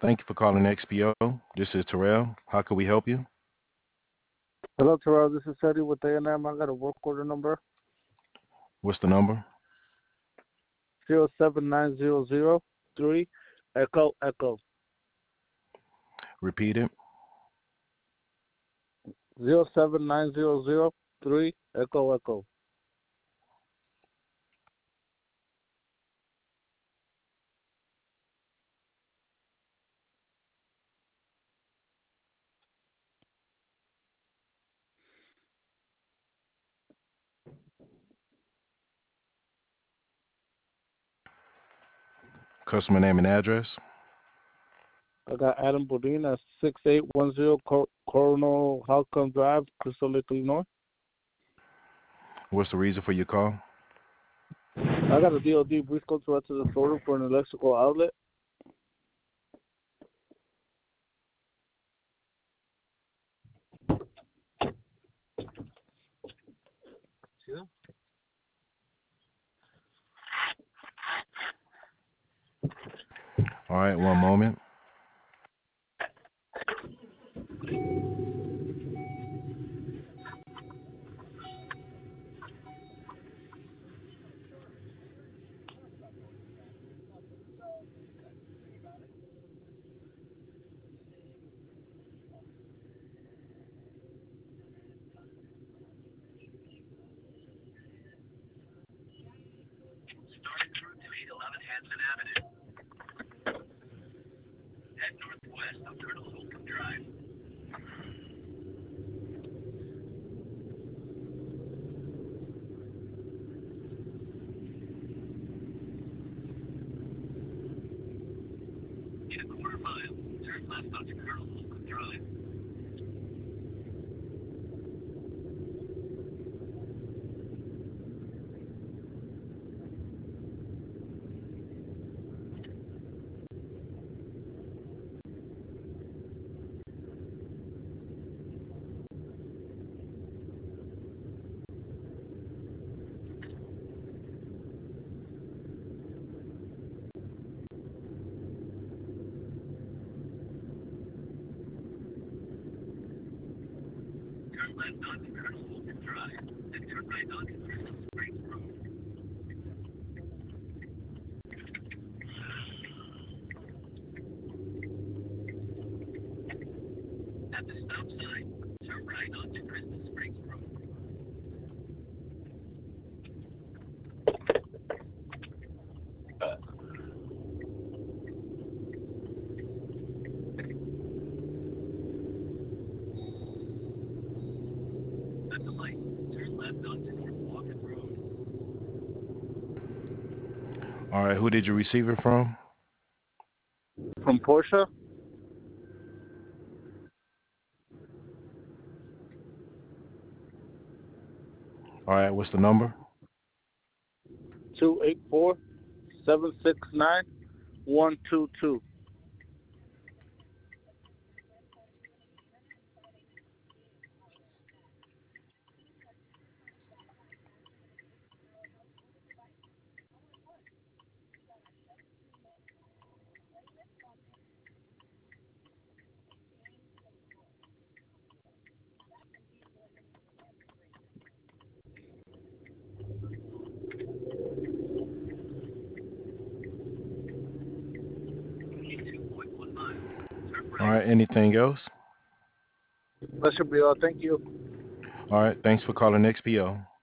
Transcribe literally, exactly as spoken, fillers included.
Thank you for calling X P O. This is Terrell. How can we help you? Hello, Terrell. This is Eddie with A and M. I got a work order number What's the number? zero seven nine zero zero three Echo Echo Repeat it. zero seven nine zero zero three Echo Echo. Customer name and address. I got Adam Bodine at six eight one zero Cor- Coronel Halcombe Drive, Crystal Lake, Illinois. What's the reason for your call? I got a D O D brief code to to the photo for an electrical outlet. All right, one moment. Starting through to eight eleven Hanson Avenue. Head northwest of Colonel Holcomb Drive. In a quarter mile, turn left onto Colonel Holcomb Drive. Turn left onto Colonel Holcomb Drive. Then turn right onto Crystal Springs Road. At the stop sign, turn right onto Crystal Springs Road. At the light, turn left onto North Walken Road. All right, who did you receive it from? From Porsche, All right, what's the number? two eight four seven six nine one two two. two point one miles. Turn All right. right, anything else? That should be all. Thank you. All right, thanks for calling X P O.